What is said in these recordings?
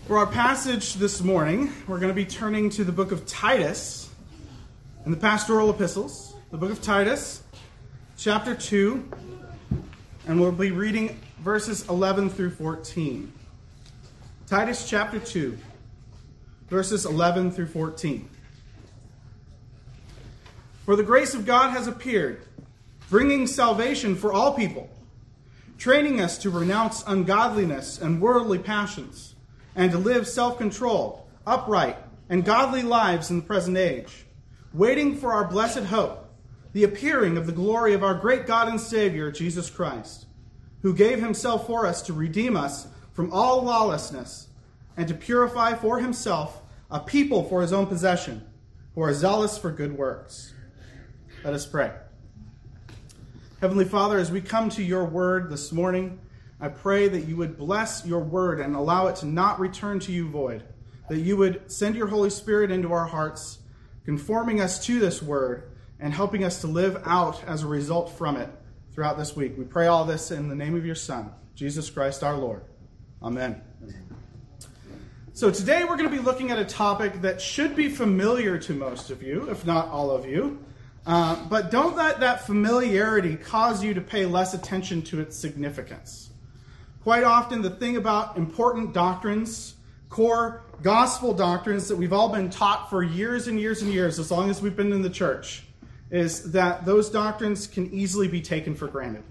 For our passage this morning, we're going to be turning to the book of Titus in the pastoral epistles, the book of Titus, chapter 2, and we'll be reading verses 11 through 14. Titus chapter 2, verses 11 through 14. For the grace of God has appeared, bringing salvation for all people, training us to renounce ungodliness and worldly passions, and to live self-controlled, upright, and godly lives in the present age, waiting for our blessed hope, the appearing of the glory of our great God and Savior, Jesus Christ, who gave himself for us to redeem us from all lawlessness, and to purify for himself a people for his own possession, who are zealous for good works. Let us pray. Heavenly Father, as we come to your word this morning, I pray that you would bless your word and allow it to not return to you void, that you would send your Holy Spirit into our hearts, conforming us to this word and helping us to live out as a result from it throughout this week. We pray all this in the name of your Son, Jesus Christ our Lord. Amen. So today we're going to be looking at a topic that should be familiar to most of you, if not all of you. But don't let that familiarity cause you to pay less attention to its significance. Quite often, the thing about important doctrines, core gospel doctrines that we've all been taught for years and years and years, as long as we've been in the church, is that those doctrines can easily be taken for granted.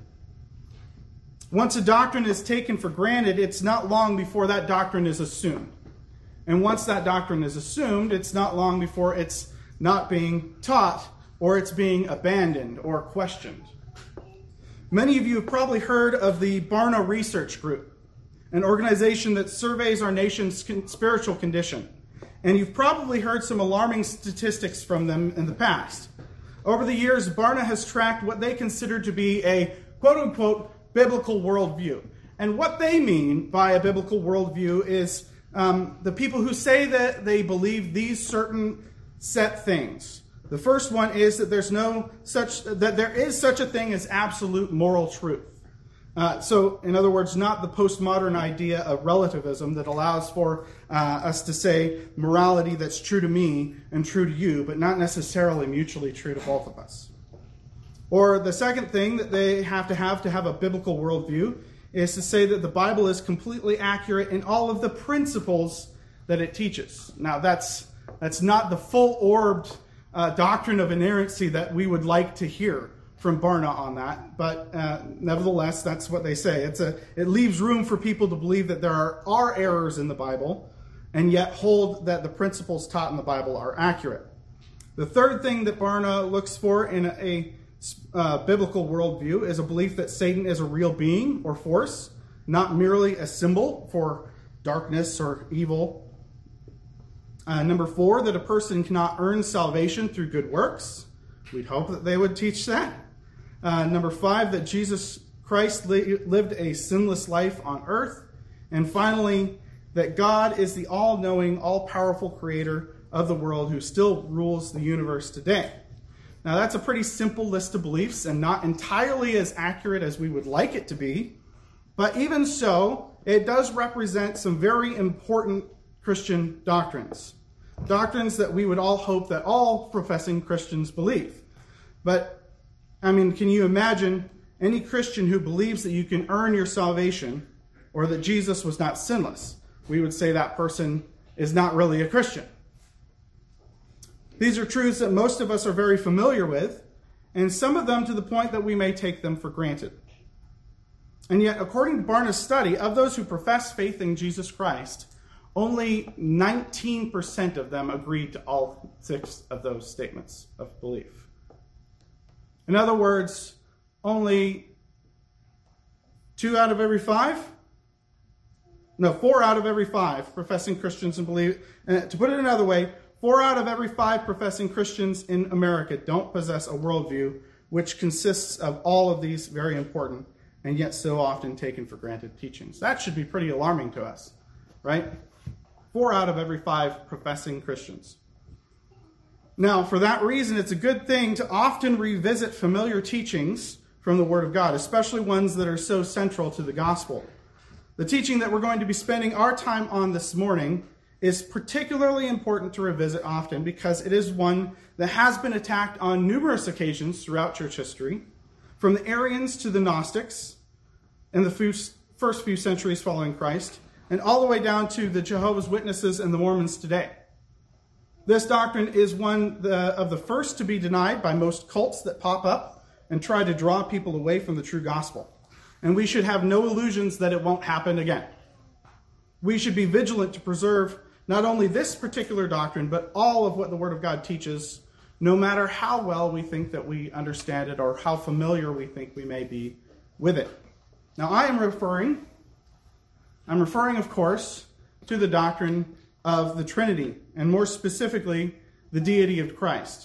Once a doctrine is taken for granted, it's not long before that doctrine is assumed. And once that doctrine is assumed, it's not long before it's not being taught or it's being abandoned or questioned. Many of you have probably heard of the Barna Research Group, an organization that surveys our nation's spiritual condition. And you've probably heard some alarming statistics from them in the past. Over the years, Barna has tracked what they consider to be a quote-unquote biblical worldview. And what they mean by a biblical worldview is the people who say that they believe these certain set things. The first one is that there is such a thing as absolute moral truth. So, in other words, not the postmodern idea of relativism that allows for us to say morality that's true to me and true to you, but not necessarily mutually true to both of us. Or the second thing that they have to have a biblical worldview is to say that the Bible is completely accurate in all of the principles that it teaches. Now, that's not the full-orbed doctrine of inerrancy that we would like to hear from Barna on that, but nevertheless, that's what they say. It leaves room for people to believe that there are errors in the Bible, and yet hold that the principles taught in the Bible are accurate. The third thing that Barna looks for in a biblical worldview is a belief that Satan is a real being or force, not merely a symbol for darkness or evil. Number 4, that a person cannot earn salvation through good works. We'd hope that they would teach that. Number 5, that Jesus Christ lived a sinless life on earth. And finally, that God is the all-knowing, all-powerful creator of the world who still rules the universe today. Now, that's a pretty simple list of beliefs and not entirely as accurate as we would like it to be. But even so, it does represent some very important Christian doctrines. Doctrines that we would all hope that all professing Christians believe. But, can you imagine any Christian who believes that you can earn your salvation or that Jesus was not sinless? We would say that person is not really a Christian. These are truths that most of us are very familiar with, and some of them to the point that we may take them for granted. And yet, according to Barna's study, of those who profess faith in Jesus Christ, only 19% of them agreed to all 6 of those statements of belief. In other words, only 4 out of every 5 professing Christians and believe. And to put it another way, 4 out of every 5 professing Christians in America don't possess a worldview which consists of all of these very important and yet so often taken for granted teachings. That should be pretty alarming to us, right? 4 out of every 5 professing Christians. Now, for that reason, it's a good thing to often revisit familiar teachings from the Word of God, especially ones that are so central to the gospel. The teaching that we're going to be spending our time on this morning is particularly important to revisit often because it is one that has been attacked on numerous occasions throughout church history, from the Arians to the Gnostics in the first few centuries following Christ, and all the way down to the Jehovah's Witnesses and the Mormons today. This doctrine is one of the first to be denied by most cults that pop up and try to draw people away from the true gospel. And we should have no illusions that it won't happen again. We should be vigilant to preserve not only this particular doctrine, but all of what the Word of God teaches, no matter how well we think that we understand it or how familiar we think we may be with it. Now, I'm referring, of course, to the doctrine of the Trinity, and more specifically, the deity of Christ.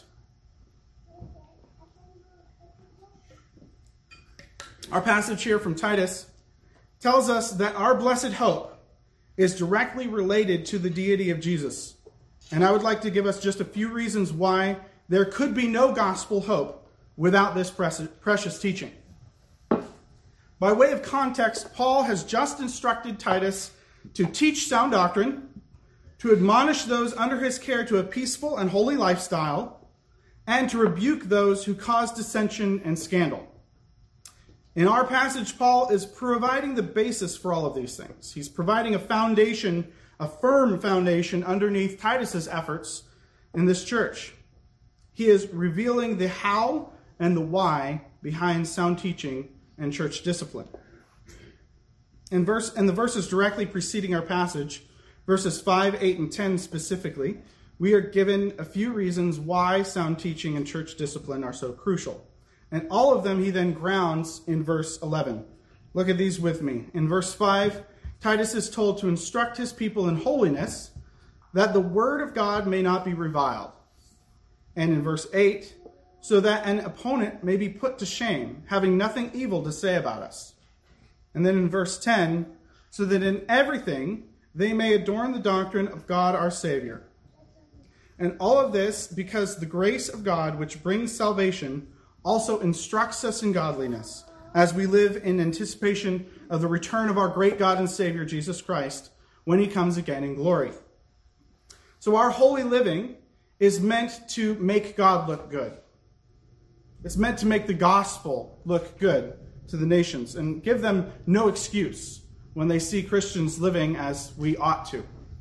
Our passage here from Titus tells us that our blessed hope is directly related to the deity of Jesus. And I would like to give us just a few reasons why there could be no gospel hope without this precious teaching. By way of context, Paul has just instructed Titus to teach sound doctrine, to admonish those under his care to a peaceful and holy lifestyle, and to rebuke those who cause dissension and scandal. In our passage, Paul is providing the basis for all of these things. He's providing a foundation, a firm foundation underneath Titus's efforts in this church. He is revealing the how and the why behind sound teaching and church discipline. In the verses directly preceding our passage, verses 5, 8, and 10 specifically, we are given a few reasons why sound teaching and church discipline are so crucial. And all of them he then grounds in verse 11. Look at these with me. In verse 5, Titus is told to instruct his people in holiness, that the word of God may not be reviled. And in verse 8, so that an opponent may be put to shame, having nothing evil to say about us. And then in verse 10, so that in everything they may adorn the doctrine of God our Savior. And all of this because the grace of God, which brings salvation, also instructs us in godliness, as we live in anticipation of the return of our great God and Savior, Jesus Christ, when he comes again in glory. So our holy living is meant to make God look good. It's meant to make the gospel look good to the nations and give them no excuse when they see Christians living as we ought to.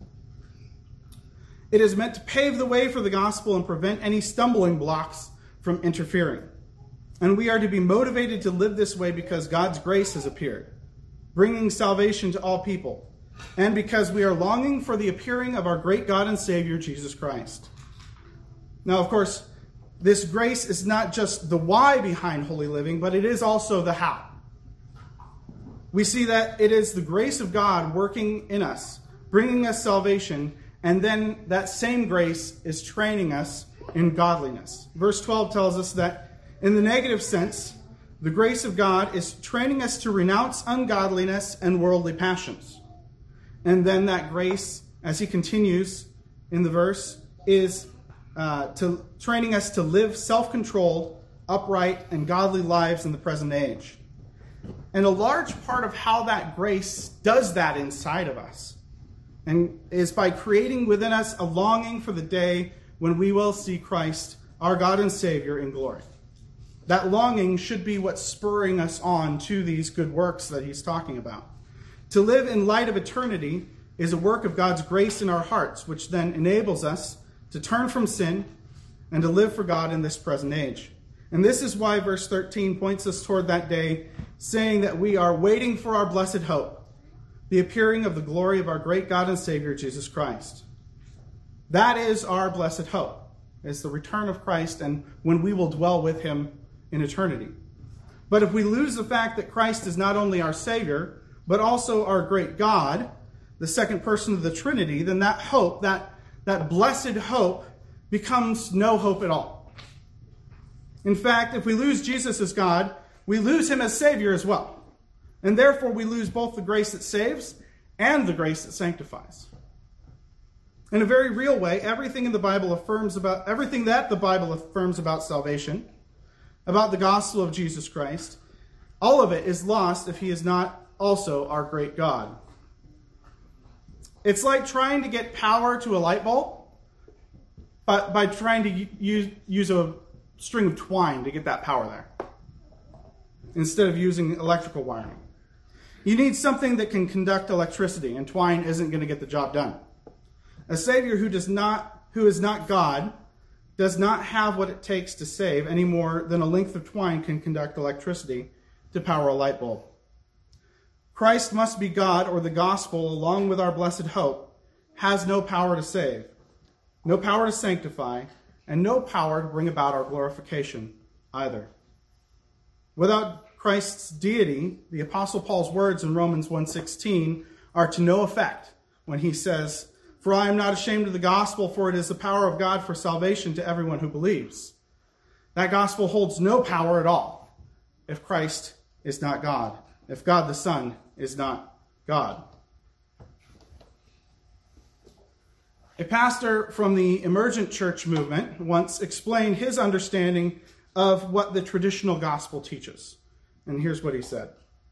It is meant to pave the way for the gospel and prevent any stumbling blocks from interfering. And we are to be motivated to live this way because God's grace has appeared, bringing salvation to all people, and because we are longing for the appearing of our great God and Savior, Jesus Christ. Now, of course, this grace is not just the why behind holy living, but it is also the how. We see that it is the grace of God working in us, bringing us salvation, and then that same grace is training us in godliness. Verse 12 tells us that in the negative sense, the grace of God is training us to renounce ungodliness and worldly passions. And then that grace, as he continues in the verse, is training us to live self-controlled, upright, and godly lives in the present age. And a large part of how that grace does that inside of us and is by creating within us a longing for the day when we will see Christ, our God and Savior, in glory. That longing should be what's spurring us on to these good works that he's talking about. To live in light of eternity is a work of God's grace in our hearts, which then enables us to turn from sin and to live for God in this present age. And this is why verse 13 points us toward that day, saying that we are waiting for our blessed hope, the appearing of the glory of our great God and Savior, Jesus Christ. That is our blessed hope, is the return of Christ and when we will dwell with him in eternity. But if we lose the fact that Christ is not only our Savior, but also our great God, the second person of the Trinity, then that hope, that blessed hope, becomes no hope at all. In fact, if we lose Jesus as God, we lose him as Savior as well. And therefore we lose both the grace that saves and the grace that sanctifies. In a very real way, everything that the Bible affirms about salvation, about the gospel of Jesus Christ, all of it is lost if he is not also our great God. It's like trying to get power to a light bulb, but by trying to use a string of twine to get that power there, instead of using electrical wiring. You need something that can conduct electricity, and twine isn't going to get the job done. A Savior who is not God does not have what it takes to save any more than a length of twine can conduct electricity to power a light bulb. Christ must be God, or the gospel, along with our blessed hope, has no power to save, no power to sanctify, and no power to bring about our glorification either. Without Christ's deity, the Apostle Paul's words in Romans 1:16 are to no effect when he says, "For I am not ashamed of the gospel, for it is the power of God for salvation to everyone who believes." That gospel holds no power at all if Christ is not God, if God the Son is not God. A pastor from the emergent church movement once explained his understanding of what the traditional gospel teaches. And here's what he said.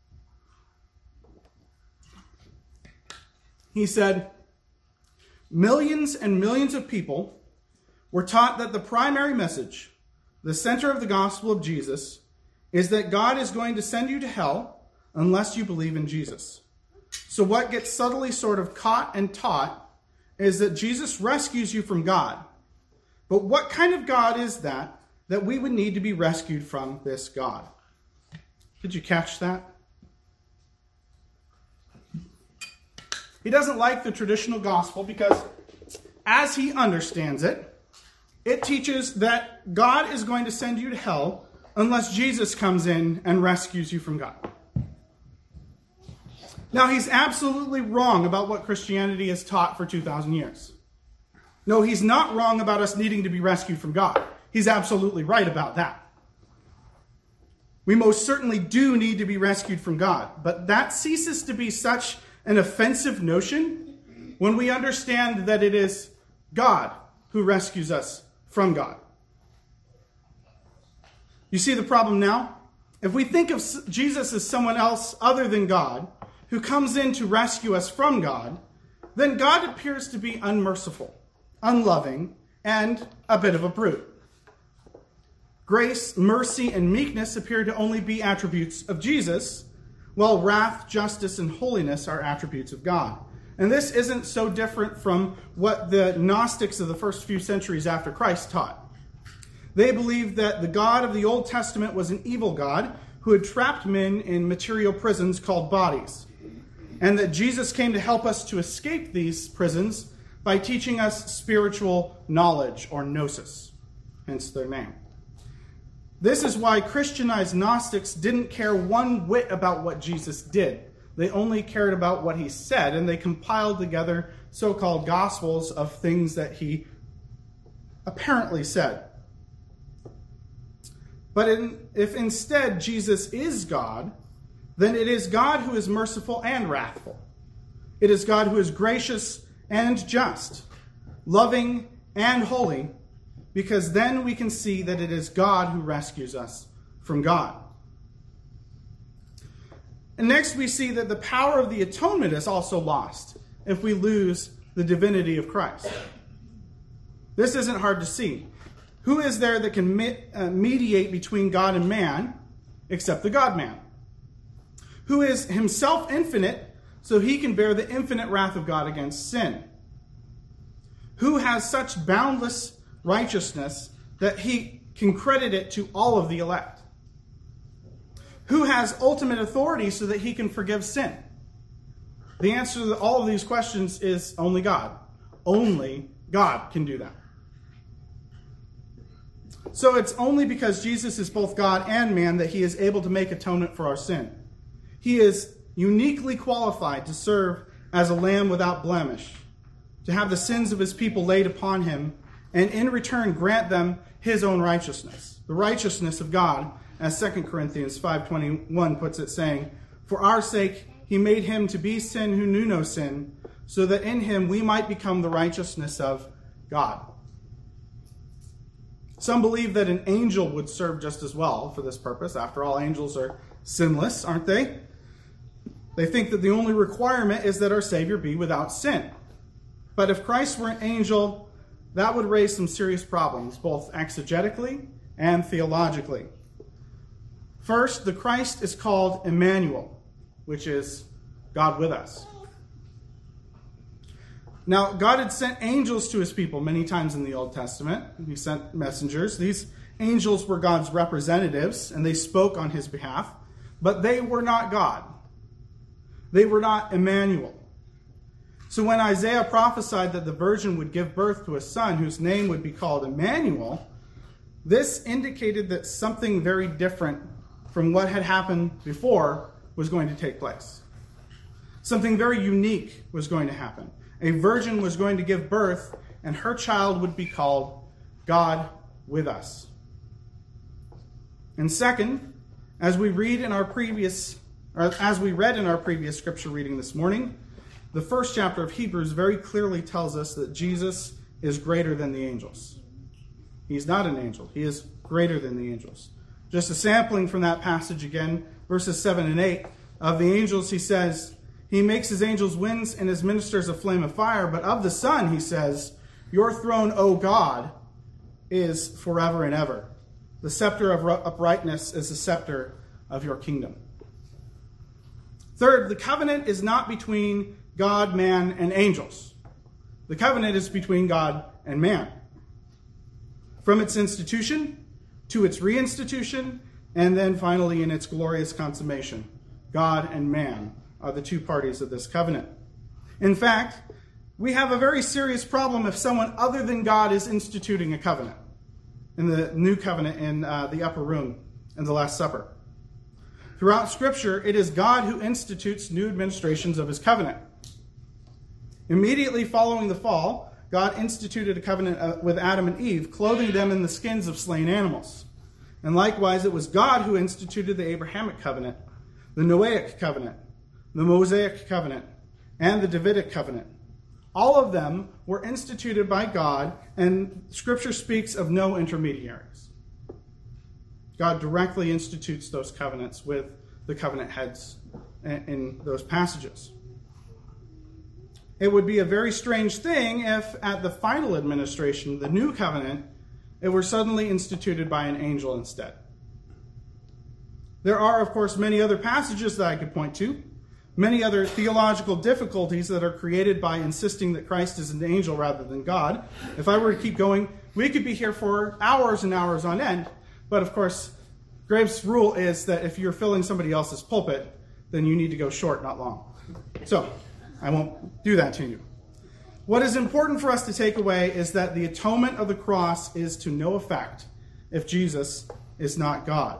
He said, "Millions and millions of people were taught that the primary message, the center of the gospel of Jesus, is that God is going to send you to hell unless you believe in Jesus. So what gets subtly sort of caught and taught is that Jesus rescues you from God. But what kind of God is that we would need to be rescued from this God?" Did you catch that? He doesn't like the traditional gospel because, as he understands it, it teaches that God is going to send you to hell unless Jesus comes in and rescues you from God. Now, he's absolutely wrong about what Christianity has taught for 2,000 years. No, he's not wrong about us needing to be rescued from God. He's absolutely right about that. We most certainly do need to be rescued from God, but that ceases to be such an offensive notion when we understand that it is God who rescues us from God. You see the problem now? If we think of Jesus as someone else other than God, who comes in to rescue us from God, then God appears to be unmerciful, unloving, and a bit of a brute. Grace, mercy, and meekness appear to only be attributes of Jesus, while wrath, justice, and holiness are attributes of God. And this isn't so different from what the Gnostics of the first few centuries after Christ taught. They believed that the God of the Old Testament was an evil God who had trapped men in material prisons called bodies, and that Jesus came to help us to escape these prisons by teaching us spiritual knowledge, or gnosis, hence their name. This is why Christianized Gnostics didn't care one whit about what Jesus did. They only cared about what he said, and they compiled together so-called gospels of things that he apparently said. But if instead Jesus is God, then it is God who is merciful and wrathful. It is God who is gracious and just, loving and holy, because then we can see that it is God who rescues us from God. And next we see that the power of the atonement is also lost if we lose the divinity of Christ. This isn't hard to see. Who is there that can mediate between God and man except the God-man? Who is himself infinite, so he can bear the infinite wrath of God against sin? Who has such boundless righteousness that he can credit it to all of the elect? Who has ultimate authority so that he can forgive sin? The answer to all of these questions is only God. Only God can do that. So it's only because Jesus is both God and man that he is able to make atonement for our sin. He is uniquely qualified to serve as a lamb without blemish, to have the sins of his people laid upon him, and in return grant them his own righteousness, the righteousness of God, as 2 Corinthians 5:21 puts it, saying, "For our sake he made him to be sin who knew no sin, so that in him we might become the righteousness of God." Some believe that an angel would serve just as well for this purpose. After all, angels are sinless, aren't they? They think that the only requirement is that our Savior be without sin. But if Christ were an angel, that would raise some serious problems, both exegetically and theologically. First, the Christ is called Emmanuel, which is God with us. Now, God had sent angels to his people many times in the Old Testament. He sent messengers. These angels were God's representatives, and they spoke on his behalf. But they were not God. They were not Emmanuel. So when Isaiah prophesied that the virgin would give birth to a son whose name would be called Emmanuel, this indicated that something very different from what had happened before was going to take place. Something very unique was going to happen. A virgin was going to give birth, and her child would be called God with us. And second, as we read in our previous scripture reading this morning, the first chapter of Hebrews very clearly tells us that Jesus is greater than the angels. He's not an angel. He is greater than the angels. Just a sampling from that passage again, verses 7 and 8. Of the angels, he says, he makes his angels winds and his ministers a flame of fire. But of the Son, he says, your throne, O God, is forever and ever. The scepter of uprightness is the scepter of your kingdom. Third, the covenant is not between God, man, and angels. The covenant is between God and man. From its institution to its reinstitution, and then finally in its glorious consummation, God and man are the two parties of this covenant. In fact, we have a very serious problem if someone other than God is instituting a covenant. In the new covenant in the upper room in the Last Supper. Throughout Scripture, it is God who institutes new administrations of his covenant. Immediately following the fall, God instituted a covenant with Adam and Eve, clothing them in the skins of slain animals. And likewise, it was God who instituted the Abrahamic covenant, the Noahic covenant, the Mosaic covenant, and the Davidic covenant. All of them were instituted by God, and Scripture speaks of no intermediaries. God directly institutes those covenants with the covenant heads in those passages. It would be a very strange thing if at the final administration, the new covenant, it were suddenly instituted by an angel instead. There are, of course, many other passages that I could point to, many other theological difficulties that are created by insisting that Christ is an angel rather than God. If I were to keep going, we could be here for hours and hours on end. But of course, Graves' rule is that if you're filling somebody else's pulpit, then you need to go short, not long. So, I won't do that to you. What is important for us to take away is that the atonement of the cross is to no effect if Jesus is not God.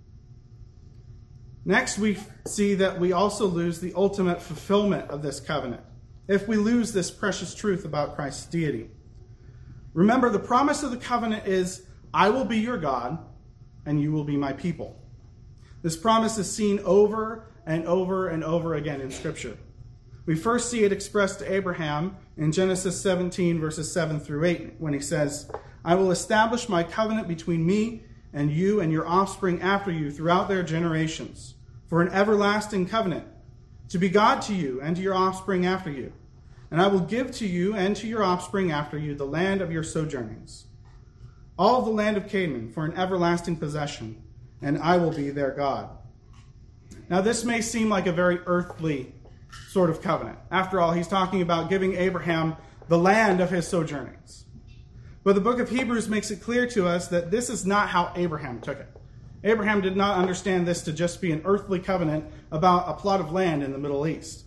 Next, we see that we also lose the ultimate fulfillment of this covenant if we lose this precious truth about Christ's deity. Remember, the promise of the covenant is, I will be your God, and you will be my people. This promise is seen over and over and over again in Scripture. We first see it expressed to Abraham in Genesis 17, verses 7 through 8, when he says, I will establish my covenant between me and you and your offspring after you throughout their generations, for an everlasting covenant, to be God to you and to your offspring after you. And I will give to you and to your offspring after you the land of your sojournings, all the land of Canaan for an everlasting possession, and I will be their God. Now this may seem like a very earthly sort of covenant. After all, he's talking about giving Abraham the land of his sojournings. But the book of Hebrews makes it clear to us that this is not how Abraham took it. Abraham did not understand this to just be an earthly covenant about a plot of land in the Middle East.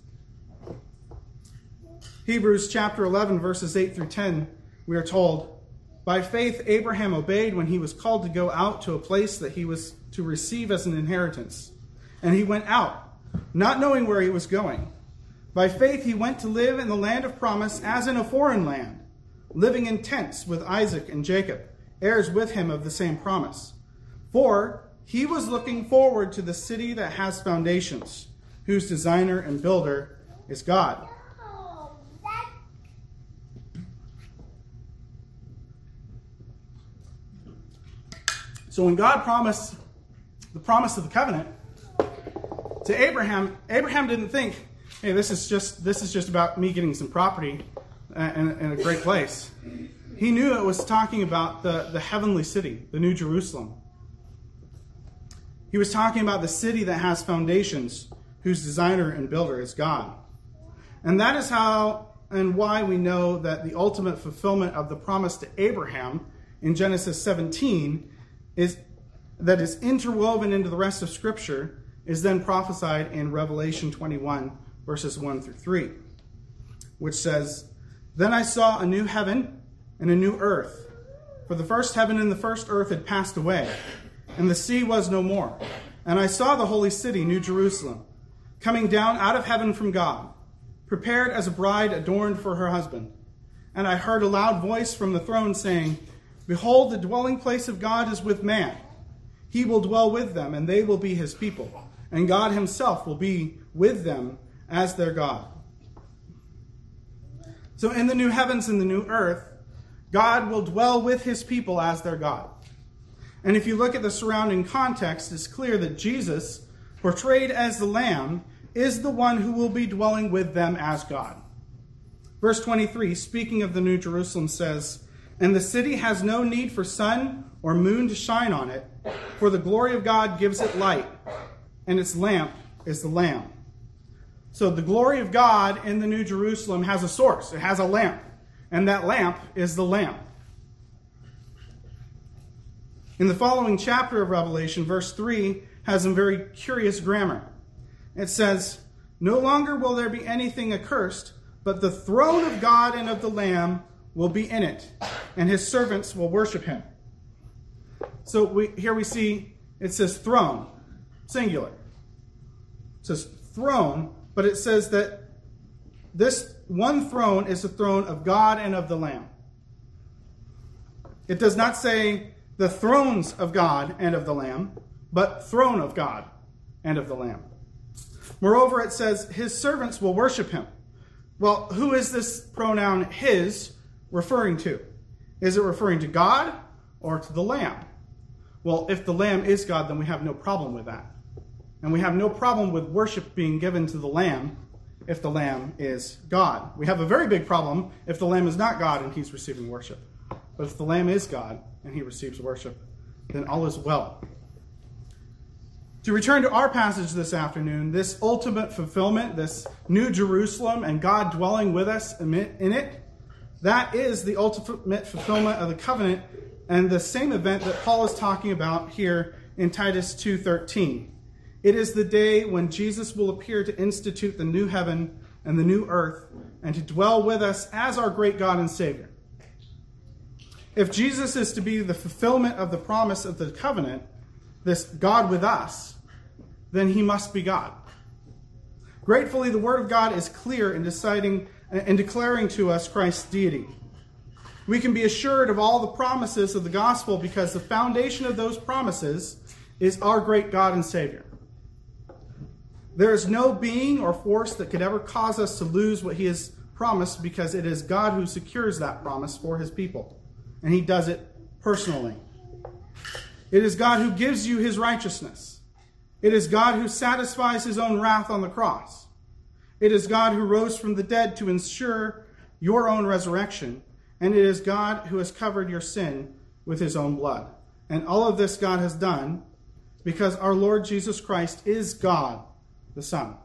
Hebrews chapter 11, verses 8 through 10, we are told, by faith Abraham obeyed when he was called to go out to a place that he was to receive as an inheritance. And he went out, not knowing where he was going. By faith he went to live in the land of promise as in a foreign land, living in tents with Isaac and Jacob, heirs with him of the same promise. For he was looking forward to the city that has foundations, whose designer and builder is God. So when God promised the promise of the covenant, To Abraham didn't think, hey, this is just about me getting some property in a great place. He knew it was talking about the heavenly city, the New Jerusalem. He was talking about the city that has foundations, whose designer and builder is God. And that is how and why we know that the ultimate fulfillment of the promise to Abraham in Genesis 17 is interwoven into the rest of Scripture, is then prophesied in Revelation 21, verses 1 through 3, which says, "Then I saw a new heaven and a new earth, for the first heaven and the first earth had passed away, and the sea was no more. And I saw the holy city, New Jerusalem, coming down out of heaven from God, prepared as a bride adorned for her husband. And I heard a loud voice from the throne saying, 'Behold, the dwelling place of God is with man. He will dwell with them, and they will be his people. And God himself will be with them as their God.'" So in the new heavens and the new earth, God will dwell with his people as their God. And if you look at the surrounding context, it's clear that Jesus, portrayed as the Lamb, is the one who will be dwelling with them as God. Verse 23, speaking of the New Jerusalem, says, "And the city has no need for sun or moon to shine on it, for the glory of God gives it light, and its lamp is the Lamb." So the glory of God in the New Jerusalem has a source. It has a lamp, and that lamp is the Lamb. In the following chapter of Revelation, verse 3 has some very curious grammar. It says, "No longer will there be anything accursed, but the throne of God and of the Lamb will be in it, and his servants will worship him." So here we see it says throne, singular. It says throne, but it says that this one throne is the throne of God and of the Lamb. It does not say the thrones of God and of the Lamb, but throne of God and of the Lamb. Moreover, it says his servants will worship him. Well, who is this pronoun his referring to? Is it referring to God or to the Lamb? Well, if the Lamb is God, then we have no problem with that. And we have no problem with worship being given to the Lamb if the Lamb is God. We have a very big problem if the Lamb is not God and he's receiving worship. But if the Lamb is God and he receives worship, then all is well. To return to our passage this afternoon, this ultimate fulfillment, this New Jerusalem and God dwelling with us in it, that is the ultimate fulfillment of the covenant and the same event that Paul is talking about here in Titus 2:13. It is the day when Jesus will appear to institute the new heaven and the new earth and to dwell with us as our great God and Savior. If Jesus is to be the fulfillment of the promise of the covenant, this God with us, then he must be God. Gratefully, the Word of God is clear in deciding and declaring to us Christ's deity. We can be assured of all the promises of the gospel because the foundation of those promises is our great God and Savior. There is no being or force that could ever cause us to lose what he has promised because it is God who secures that promise for his people. And he does it personally. It is God who gives you his righteousness. It is God who satisfies his own wrath on the cross. It is God who rose from the dead to ensure your own resurrection. And it is God who has covered your sin with his own blood. And all of this God has done because our Lord Jesus Christ is God, the Son.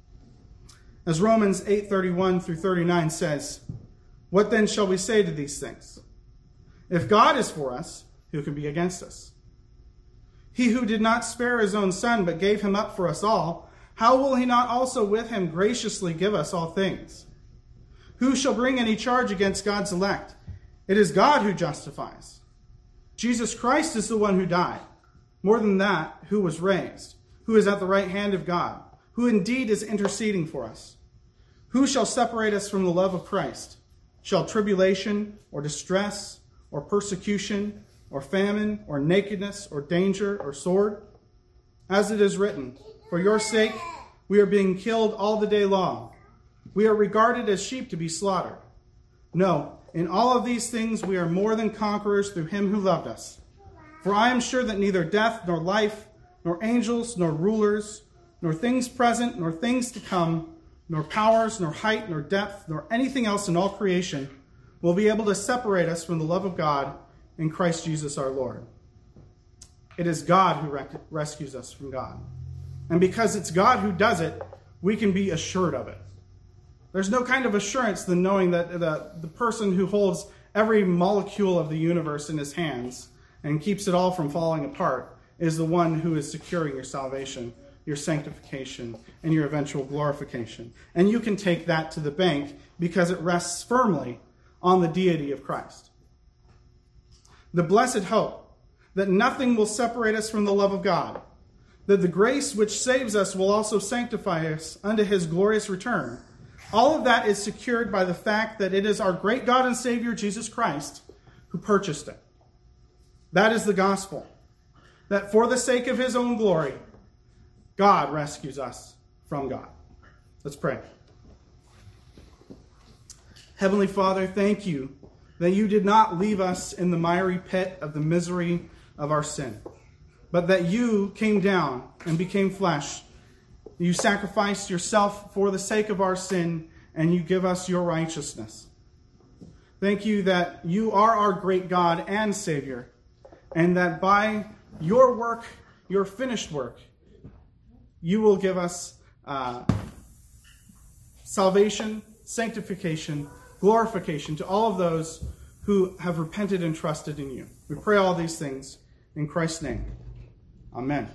As Romans 8:31 through 39 says, "What then shall we say to these things? If God is for us, who can be against us? He who did not spare his own Son, but gave him up for us all, how will he not also with him graciously give us all things? Who shall bring any charge against God's elect? It is God who justifies. Jesus Christ is the one who died. More than that, who was raised, who is at the right hand of God, who indeed is interceding for us. Who shall separate us from the love of Christ? Shall tribulation or distress or persecution or famine or nakedness or danger or sword? As it is written, for your sake we are being killed all the day long. We are regarded as sheep to be slaughtered. No, in all of these things we are more than conquerors through him who loved us. For I am sure that neither death nor life, nor angels, nor rulers, nor things present, nor things to come, nor powers, nor height, nor depth, nor anything else in all creation will be able to separate us from the love of God in Christ Jesus our Lord. It is God who rescues us from God. And because it's God who does it, we can be assured of it. There's no kind of assurance than knowing that the person who holds every molecule of the universe in his hands and keeps it all from falling apart is the one who is securing your salvation, your sanctification, and your eventual glorification. And you can take that to the bank because it rests firmly on the deity of Christ. The blessed hope that nothing will separate us from the love of God, that the grace which saves us will also sanctify us unto his glorious return. All of that is secured by the fact that it is our great God and Savior, Jesus Christ, who purchased it. That is the gospel. That for the sake of his own glory, God rescues us from God. Let's pray. Heavenly Father, thank you that you did not leave us in the miry pit of the misery of our sin, but that you came down and became flesh. You sacrificed yourself for the sake of our sin, and you give us your righteousness. Thank you that you are our great God and Savior, and that by your work, your finished work, you will give us salvation, sanctification, glorification to all of those who have repented and trusted in you. We pray all these things in Christ's name. Amen.